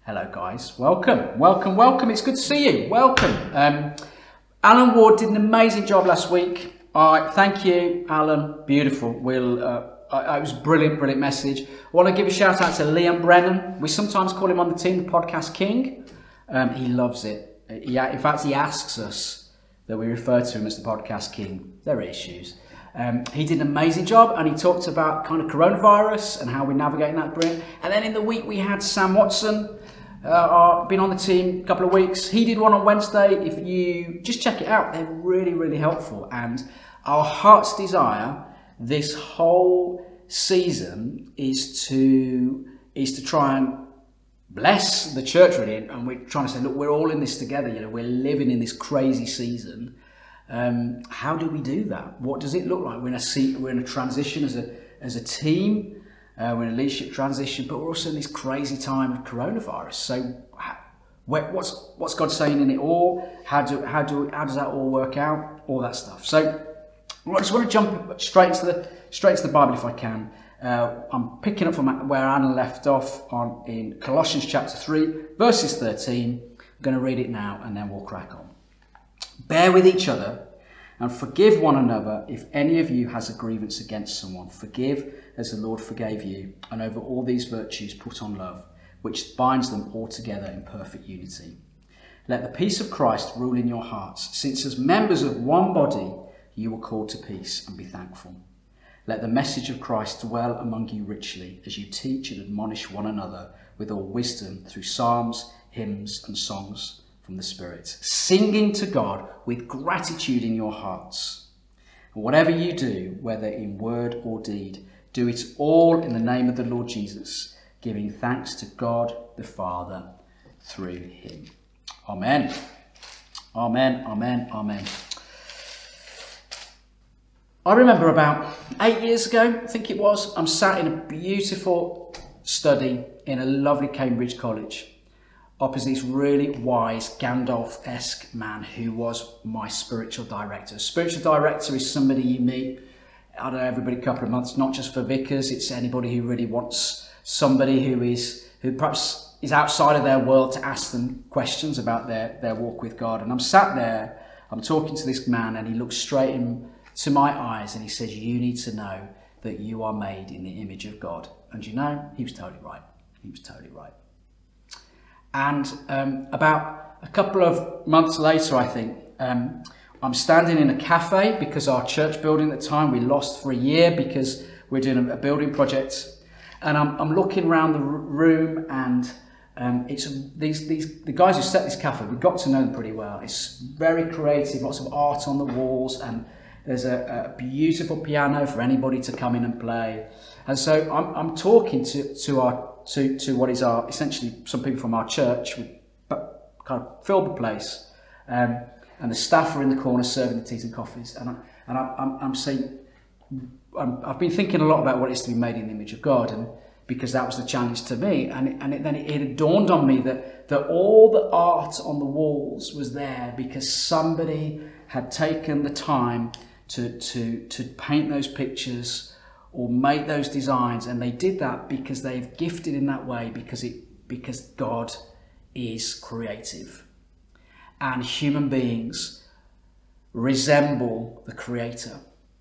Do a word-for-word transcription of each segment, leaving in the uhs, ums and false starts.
Hello guys, welcome, welcome, welcome. It's good to see you. Welcome. Um, Alan Ward did an amazing job last week. All right, thank you, Alan. Beautiful. We'll. Uh, I, it was a brilliant, brilliant message. I want to give a shout out to Liam Brennan. We sometimes call him on the team the Podcast King. Um, he loves it. He, in fact, he asks us that we refer to him as the Podcast King. There are issues. Um, he did an amazing job, and he talked about kind of coronavirus and how we're navigating that. Brilliant. And then in the week we had Sam Watson. Uh, been on the team a couple of weeks. He did one on Wednesday. If you just check it out, they're really, really helpful. And our heart's desire this whole season is to is to try and bless the church, really. And we're trying to say, look, we're all in this together. You know, we're living in this crazy season. Um, how do we do that? What does it look like? We're in a seat, we're in a transition as a as a team. Uh, we're in a leadership transition, but we're also in this crazy time of coronavirus. So, how, what's what's God saying in it all? How do how do how does that all work out? All that stuff. So, I just want to jump straight to the straight to the Bible if I can. Uh, I'm picking up from where Anna left off on in Colossians chapter three, verses thirteen. I'm going to read it now, and then we'll crack on. Bear with each other and forgive one another if any of you has a grievance against someone. Forgive as the Lord forgave you, and over all these virtues put on love, which binds them all together in perfect unity. Let the peace of Christ rule in your hearts, since as members of one body you were called to peace, and be thankful. Let the message of Christ dwell among you richly, as you teach and admonish one another with all wisdom through psalms, hymns and songs from the Spirit, singing to God with gratitude in your hearts. And whatever you do, whether in word or deed, do it all in the name of the Lord Jesus, giving thanks to God the Father through him. Amen. Amen, amen, amen. I remember about eight years ago, I think it was, I'm sat in a beautiful study in a lovely Cambridge college, opposite this really wise Gandalf-esque man who was my spiritual director. Spiritual director is somebody you meet, I don't know, everybody a couple of months, not just for vicars, it's anybody who really wants somebody who is who perhaps is outside of their world to ask them questions about their, their walk with God. And I'm sat there, I'm talking to this man, and he looks straight into my eyes and he says, you need to know that you are made in the image of God. And you know, he was totally right. He was totally right. And um, about a couple of months later, I think, um, I'm standing in a cafe because our church building at the time we lost for a year because we're doing a, a building project. And I'm, I'm looking around the r- room and um, it's these these the guys who set this cafe, we got to know them pretty well. It's very creative, lots of art on the walls, and there's a, a beautiful piano for anybody to come in and play. And so I'm, I'm talking to, to our to, to what is our essentially some people from our church. We kind of filled the place, um, and the staff are in the corner serving the teas and coffees. And I, and I, I'm, I'm saying, I'm, I've been thinking a lot about what it is to be made in the image of God, and because that was the challenge to me. And it, and it, then it, it had dawned on me that that all the art on the walls was there because somebody had taken the time to to to paint those pictures or make those designs, and they did that because they've gifted in that way because it because God is creative, and human beings resemble the Creator.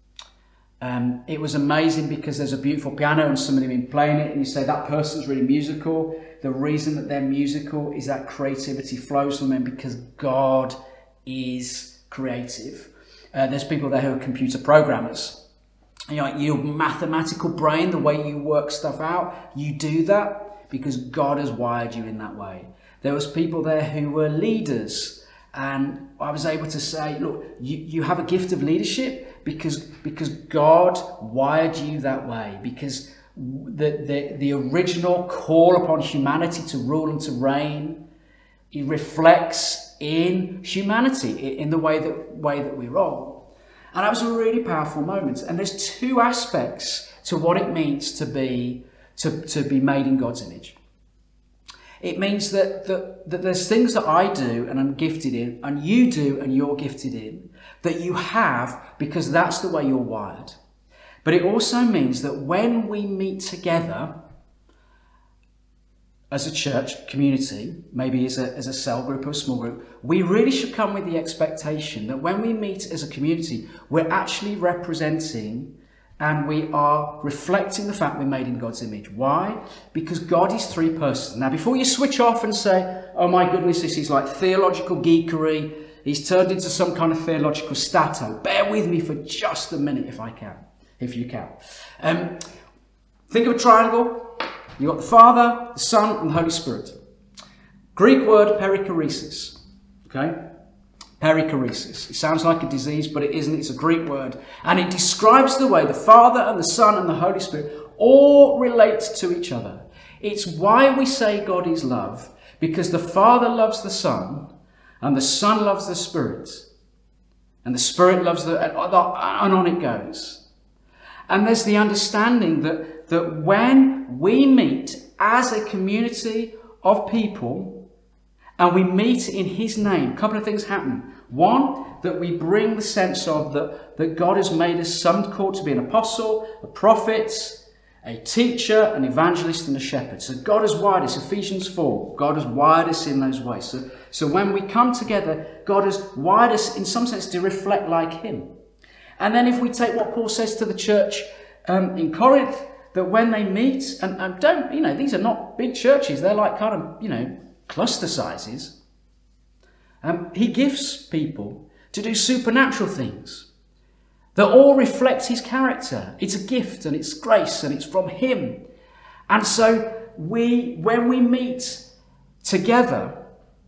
Um, it was amazing because there's a beautiful piano and somebody been playing it, and you say that person's really musical. The reason that they're musical is that creativity flows from them because God is creative. Uh, there's people there who are computer programmers. You know, your mathematical brain, the way you work stuff out, you do that because God has wired you in that way. There was people there who were leaders, and I was able to say, look, you, you have a gift of leadership because because God wired you that way, because the, the, the original call upon humanity to rule and to reign, it reflects in humanity, in the way that way that we roll. And that was a really powerful moment. And there's two aspects to what it means to be to, to be made in God's image. It means that, that, that there's things that I do and I'm gifted in, and you do and you're gifted in, that you have because that's the way you're wired. But it also means that when we meet together, as a church community, maybe as a, as a cell group or a small group, we really should come with the expectation that when we meet as a community, we're actually representing and we are reflecting the fact we're made in God's image. Why? Because God is three persons. Now, before you switch off and say, oh my goodness, this is like theological geekery, he's turned into some kind of theological stato. Bear with me for just a minute if I can, if you can. Um, think of a triangle. You've got the Father, the Son, and the Holy Spirit. Greek word perichoresis. Okay? Perichoresis. It sounds like a disease, but it isn't. It's a Greek word. And it describes the way the Father and the Son and the Holy Spirit all relate to each other. It's why we say God is love, because the Father loves the Son, and the Son loves the Spirit, and the Spirit loves the... and on it goes. And there's the understanding that, that when we meet as a community of people and we meet in his name, a couple of things happen. One, that we bring the sense of that, that God has made us some called to be an apostle, a prophet, a teacher, an evangelist, and a shepherd. So God has wired us, Ephesians four, God has wired us in those ways. So, so when we come together, God has wired us in some sense to reflect like him. And then if we take what Paul says to the church um, in Corinth, that when they meet, and, and don't, you know, these are not big churches, they're like kind of, you know, cluster sizes. Um, he gives people to do supernatural things that all reflect his character. It's a gift and it's grace and it's from him. And so we, when we meet together,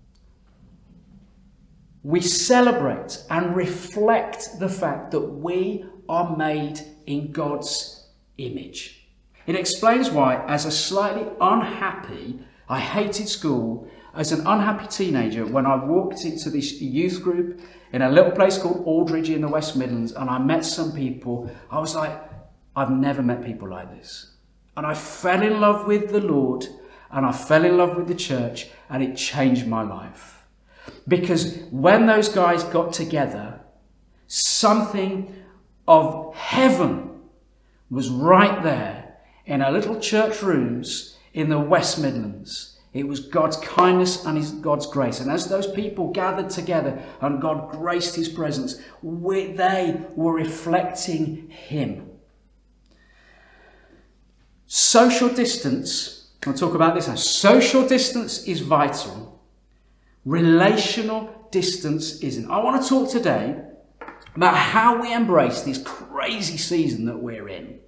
we celebrate and reflect the fact that we are made in God's image. It explains why, as a slightly unhappy, I hated school, as an unhappy teenager, when I walked into this youth group in a little place called Aldridge in the West Midlands, and I met some people, I was like, I've never met people like this. And I fell in love with the Lord, and I fell in love with the church, and it changed my life. Because when those guys got together, something of heaven was right there in our little church rooms in the West Midlands. It was God's kindness and his, God's grace. And as those people gathered together and God graced his presence, we, they were reflecting him. Social distance, I'll talk about this now. Social distance is vital. Relational distance isn't. I want to talk today about how we embrace this crazy season that we're in.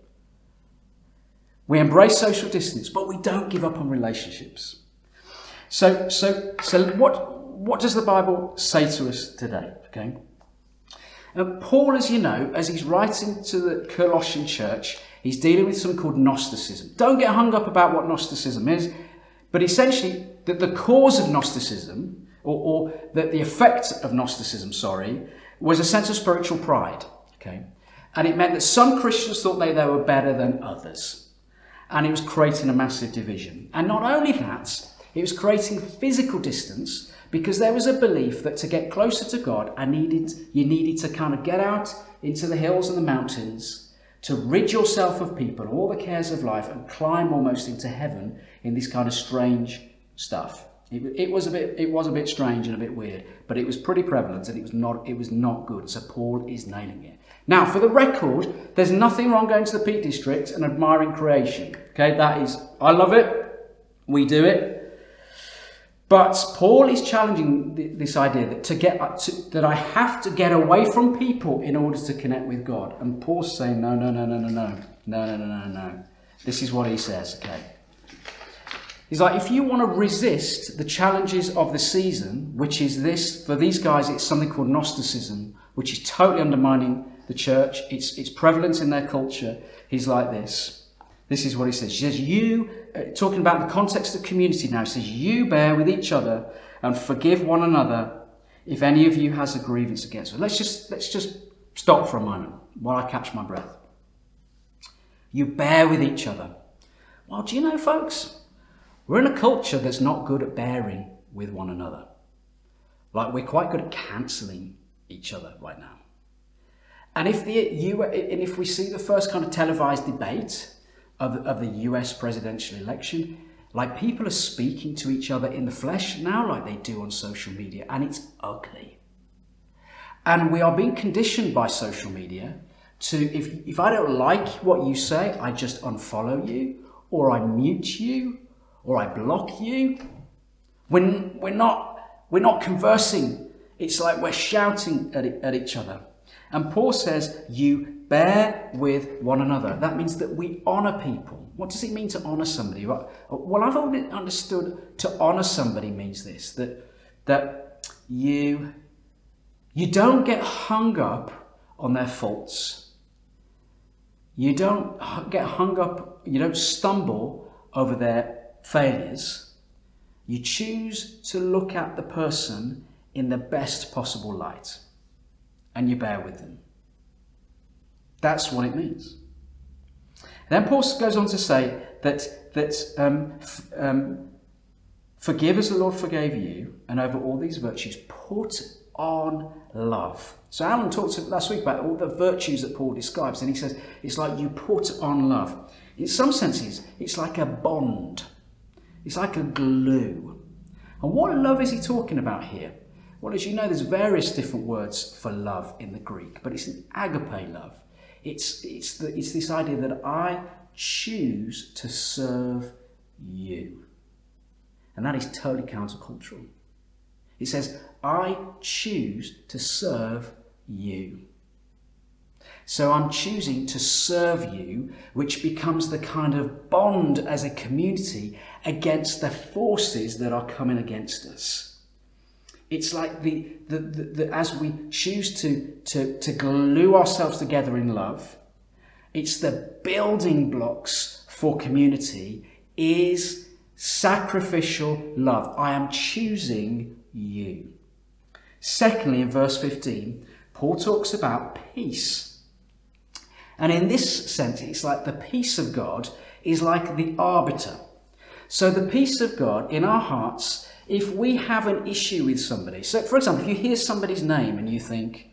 We embrace social distance, but we don't give up on relationships. So, so, so what, what does the Bible say to us today? Okay. And Paul, as you know, as he's writing to the Colossian church, he's dealing with something called Gnosticism. Don't get hung up about what Gnosticism is, but essentially that the cause of Gnosticism, or, or that the effect of Gnosticism, sorry, was a sense of spiritual pride. Okay. And it meant that some Christians thought they, they were better than others. And it was creating a massive division. And not only that, it was creating physical distance, because there was a belief that to get closer to God, I needed, you needed to kind of get out into the hills and the mountains to rid yourself of people, all the cares of life, and climb almost into heaven in this kind of strange stuff. It, it was a bit, it was a bit strange and a bit weird, but it was pretty prevalent, and it was not, it was not good. So Paul is nailing it. Now, for the record, there's nothing wrong going to the Peak District and admiring creation. Okay, that is, I love it. We do it. But Paul is challenging th- this idea that to get to, that I have to get away from people in order to connect with God. And Paul's saying, no, no, no, no, no, no, no, no, no, no, no. This is what he says. Okay. He's like, if you want to resist the challenges of the season, which is this, for these guys, it's something called Gnosticism, which is totally undermining the church. It's, it's prevalent in their culture. He's like this. This is what he says. He says, you, uh, talking about the context of community now, he says, you bear with each other and forgive one another if any of you has a grievance against us. Let's just, let's just stop for a moment while I catch my breath. You bear with each other. Well, do you know, folks, we're in a culture that's not good at bearing with one another. Like, we're quite good at cancelling each other right now. And if the you and if we see the first kind of televised debate of, of the U S presidential election, Like people are speaking to each other in the flesh now like they do on social media, and it's ugly. And we are being conditioned by social media to, if, if I don't like what you say, I just unfollow you, or I mute you, or I block you. When we're not, we're not conversing. It's like we're shouting at, it, at each other. And Paul says, you bear with one another. That means that we honour people. What does it mean to honour somebody? Well, I've only understood to honour somebody means this, that, that you, you don't get hung up on their faults. You don't get hung up, you don't stumble over their failures. You choose to look at the person in the best possible light, and you bear with them. That's what it means. And then Paul goes on to say that, that um, f- um, forgive as the Lord forgave you, and over all these virtues, put on love. So Alan talked last week about all the virtues that Paul describes, and he says it's like you put on love. In some senses, it's like a bond. It's like a glue. And what love is he talking about here? Well, as you know, there's various different words for love in the Greek, but it's an agape love. It's, it's, the, it's this idea that I choose to serve you. And that is totally countercultural. It says, I choose to serve you. So I'm choosing to serve you, which becomes the kind of bond as a community against the forces that are coming against us. It's like the, the, the, the as we choose to, to, to glue ourselves together in love, it's the building blocks for community is sacrificial love. I am choosing you. Secondly, in verse fifteen, Paul talks about peace. And in this sense, it's like the peace of God is like the arbiter. So the peace of God in our hearts, if we have an issue with somebody, so for example, if you hear somebody's name and you think,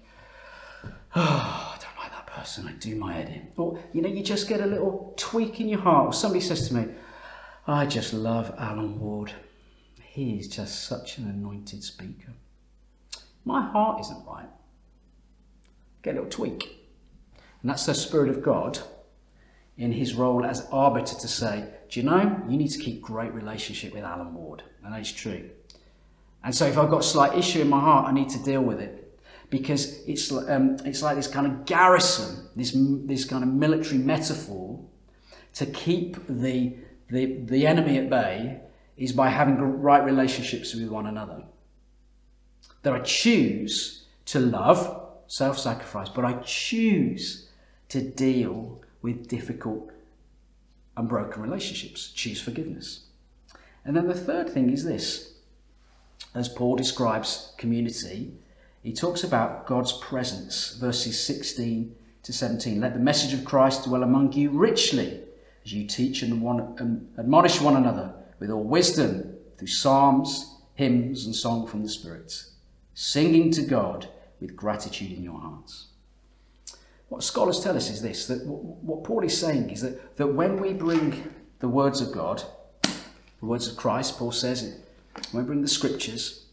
oh, I don't like that person, I do my head in. Or, you know, you just get a little tweak in your heart. Or somebody says to me, I just love Alan Ward. He is just such an anointed speaker. My heart isn't right. Get a little tweak. And that's the Spirit of God in his role as arbiter to say, do you know, you need to keep great relationship with Alan Ward. And that is true. And so if I've got a slight issue in my heart, I need to deal with it. Because it's, um, it's like this kind of garrison, this, this kind of military metaphor to keep the, the, the enemy at bay is by having right relationships with one another. That I choose to love, self-sacrifice, but I choose to deal with difficult and broken relationships. Choose forgiveness. And then the third thing is this. As Paul describes community, he talks about God's presence, verses sixteen to seventeen. Let the message of Christ dwell among you richly as you teach and, one, and admonish one another with all wisdom through psalms, hymns and song from the Spirit, singing to God with gratitude in your hearts. What scholars tell us is this, that what Paul is saying is that, that when we bring the words of God, the words of Christ, Paul says it, when we bring the scriptures,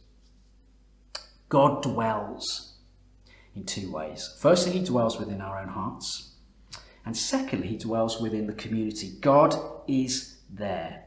God dwells in two ways. Firstly, he dwells within our own hearts. And secondly, he dwells within the community. God is there.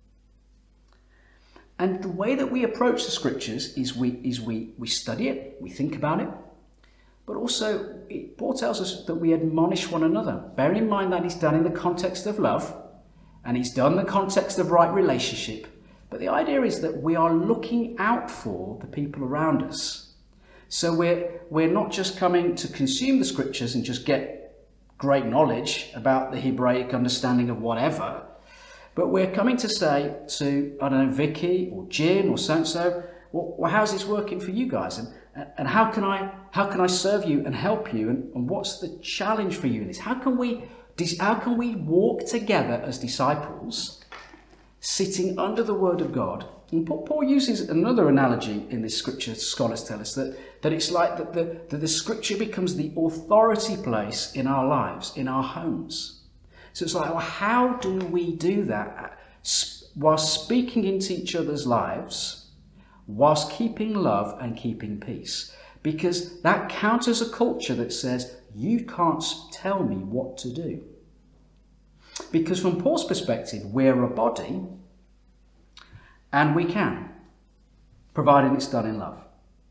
And the way that we approach the scriptures is we, is we, we study it, we think about it, but also it, Paul tells us that we admonish one another. Bear in mind that he's done in the context of love, and he's done in the context of right relationship. But the idea is that we are looking out for the people around us. So we're, we're not just coming to consume the scriptures and just get great knowledge about the Hebraic understanding of whatever, but we're coming to say to, I don't know, Vicky or Jim or so-and-so, well, well, how's this working for you guys? And, and how can I how can I serve you and help you? And, and what's the challenge for you in this? How can we how can we walk together as disciples, sitting under the Word of God? And Paul uses another analogy in this scripture, scholars tell us, that, that it's like that the, that the scripture becomes the authority place in our lives, in our homes. So it's like, well, how do we do that whilst speaking into each other's lives, whilst keeping love and keeping peace. Because that counters a culture that says, you can't tell me what to do. Because from Paul's perspective, we're a body, and we can, providing it's done in love.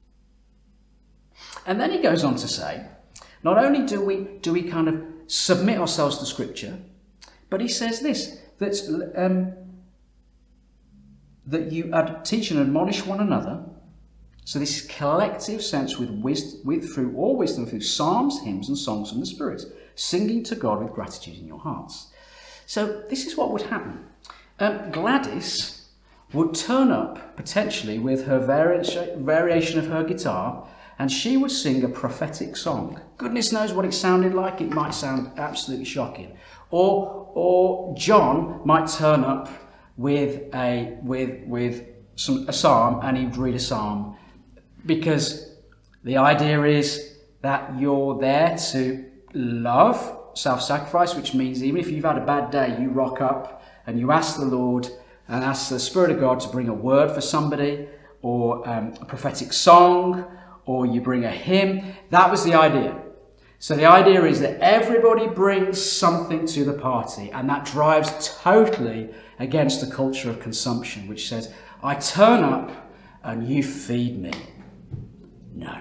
And then he goes on to say, not only do we do we kind of submit ourselves to Scripture, but he says this, that, um, that you ad- teach and admonish one another. So this collective sense with wisdom, with, through all wisdom, through psalms, hymns and songs from the Spirit, singing to God with gratitude in your hearts. So this is what would happen. Um, Gladys would turn up potentially with her vari- variation of her guitar, and she would sing a prophetic song. Goodness knows what it sounded like. It might sound absolutely shocking. Or, or John might turn up with a with with some a psalm, and he'd read a psalm, because the idea is that you're there to love, self-sacrifice, which means even if you've had a bad day, you rock up and you ask the Lord and ask the Spirit of God to bring a word for somebody, or um, a prophetic song, or you bring a hymn. That was the idea. So the idea is that everybody brings something to the party, and that drives totally against the culture of consumption, which says, I turn up and you feed me. No.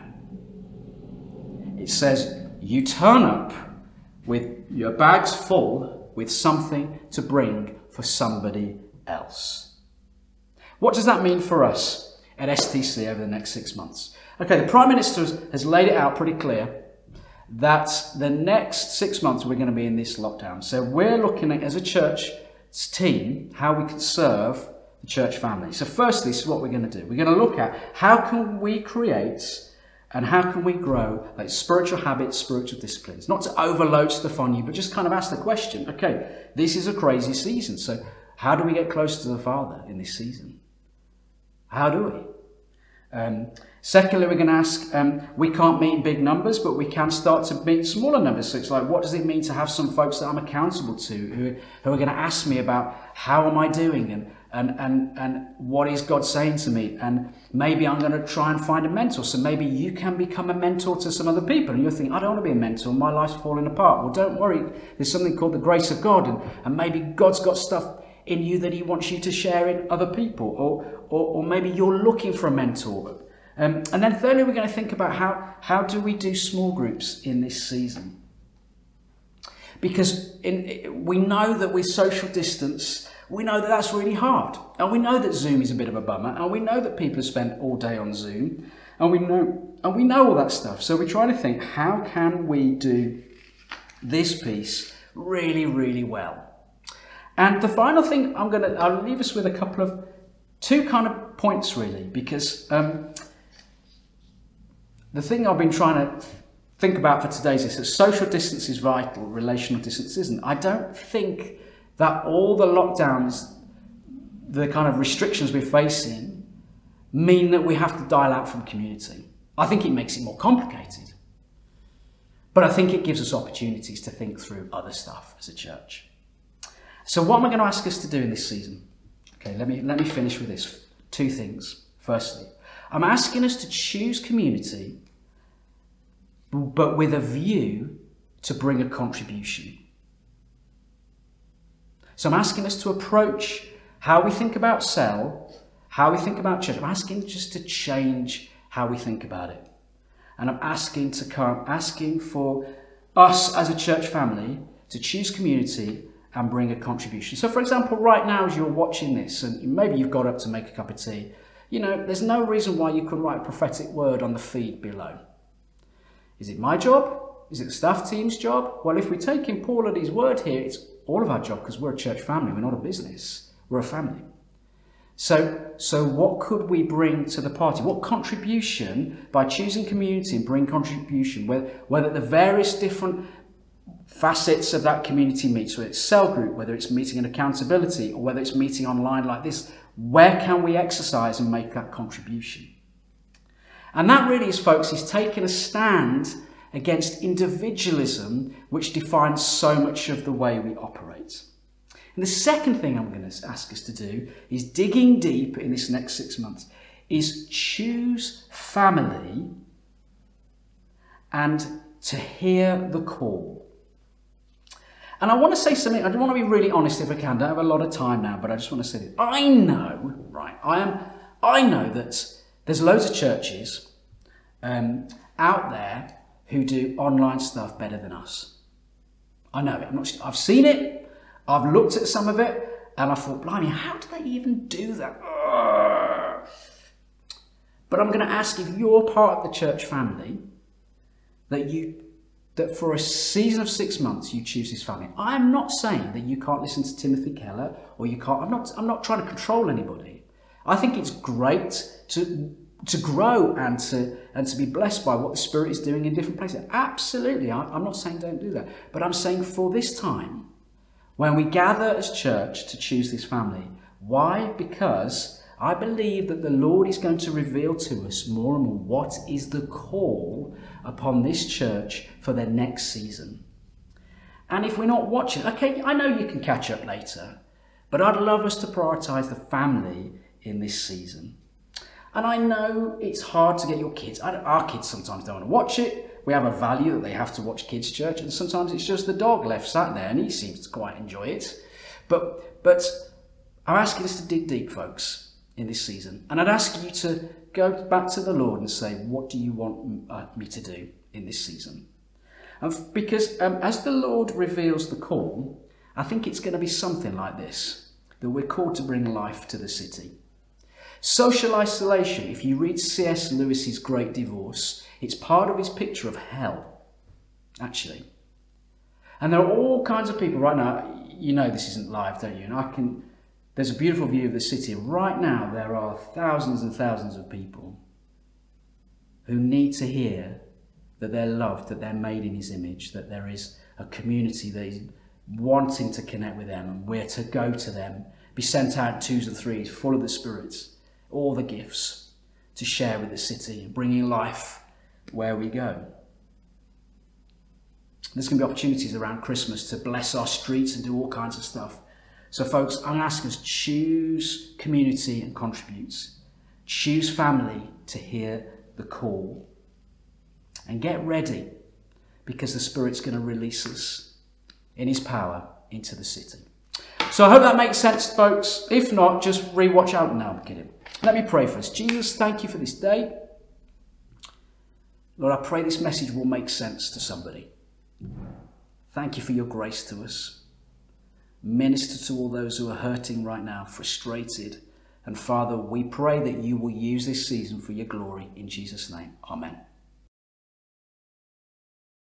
It says, you turn up with your bags full with something to bring for somebody else. What does that mean for us at S T C over the next six months? Okay, the Prime Minister has laid it out pretty clear that the next six months we're going to be in this lockdown. So we're looking at, as a church team, how we can serve the church family. So firstly, this is what we're going to do. We're going to look at how can we create and how can we grow like spiritual habits, spiritual disciplines. Not to overload stuff on you, but just kind of ask the question, okay, this is a crazy season. So how do we get closer to the Father in this season? How do we? Um, secondly, we're going to ask, um, we can't meet in big numbers, but we can start to meet smaller numbers. So it's like, what does it mean to have some folks that I'm accountable to, who, who are going to ask me about how am I doing, and, and, and, and what is God saying to me? And maybe I'm going to try and find a mentor. So maybe you can become a mentor to some other people. And you're thinking, I don't want to be a mentor. My life's falling apart. Well, don't worry. There's something called the grace of God. And, and maybe God's got stuff in you that he wants you to share in other people. Or, or, or maybe you're looking for a mentor. Um, and then thirdly, we're going to think about how, how do we do small groups in this season? Because in, we know that with social distance, we know that that's really hard. And we know that Zoom is a bit of a bummer. And we know that people have spent all day on Zoom. And we know, and we know all that stuff. So we're trying to think, how can we do this piece really, really well? And the final thing I'm going to, I'll leave us with a couple of, two kind of points really, because um, the thing I've been trying to think about for today is this, that social distance is vital, relational distance isn't. I don't think that all the lockdowns, the kind of restrictions we're facing, mean that we have to dial out from community. I think it makes it more complicated. But I think it gives us opportunities to think through other stuff as a church. So what am I going to ask us to do in this season? Okay, let me, let me finish with this. Two things. Firstly, I'm asking us to choose community, but with a view to bring a contribution. So I'm asking us to approach how we think about cell, how we think about church. I'm asking just to change how we think about it. And I'm asking to come, asking for us as a church family to choose community and bring a contribution. So for example, right now as you're watching this, and maybe you've got up to make a cup of tea, you know, there's no reason why you couldn't write a prophetic word on the feed below. Is it my job? Is it the staff team's job? Well, if we take in Paul at his word here, it's all of our job, because we're a church family. We're not a business. We're a family. So, so what could we bring to the party? What contribution, by choosing community and bring contribution, whether, whether the various different facets of that community meets, whether it's cell group, whether it's meeting and accountability, or whether it's meeting online like this, where can we exercise and make that contribution? And that really is, folks, is taking a stand against individualism, which defines so much of the way we operate. And the second thing I'm going to ask us to do is digging deep in this next six months is choose family and to hear the call. And I want to say something, I want to be really honest if I can. I don't have a lot of time now, but I just want to say this. I know, right, I am, I know that there's loads of churches um, out there who do online stuff better than us. I know it. I'm not, I've seen it. I've looked at some of it and I thought, blimey, how do they even do that? Ugh. But I'm going to ask if you're part of the church family that you that for a season of six months you choose this family. I'm not saying that you can't listen to Timothy Keller or you can't. I'm not. I'm not trying to control anybody. I think it's great to to grow and to and to be blessed by what the Spirit is doing in different places. Absolutely, I, I'm not saying don't do that, but I'm saying for this time, when we gather as church to choose this family, why? Because I believe that the Lord is going to reveal to us more and more what is the call upon this church for the next season. And if we're not watching, okay, I know you can catch up later, but I'd love us to prioritise the family in this season. And I know it's hard to get your kids, our kids sometimes don't want to watch it. We have a value that they have to watch kids' church, and sometimes it's just the dog left sat there and he seems to quite enjoy it. But, but I'm asking us to dig deep, folks, in this season. And I'd ask you to go back to the Lord and say, what do you want uh, me to do in this season? And because um, as the Lord reveals the call, I think it's going to be something like this, that we're called to bring life to the city. Social isolation, if you read C S Lewis's Great Divorce, it's part of his picture of hell, actually. And there are all kinds of people right now, you know this isn't live, don't you? And I can, there's a beautiful view of the city. Right now there are thousands and thousands of people who need to hear that they're loved, that they're made in his image, that there is a community that is wanting to connect with them, and we're to go to them, be sent out in twos and threes, full of the Spirit, all the gifts to share with the city, bringing life where we go. There's going to be opportunities around Christmas to bless our streets and do all kinds of stuff. So folks, I'm going to ask us, choose community and contribute. Choose family to hear the call. And get ready, because the Spirit's going to release us in his power into the city. So I hope that makes sense, folks. If not, just re-watch out now. Let me pray for us. Jesus, thank you for this day. Lord, I pray this message will make sense to somebody. Thank you for your grace to us. Minister to all those who are hurting right now, frustrated. And Father, we pray that you will use this season for your glory. In Jesus' name, amen.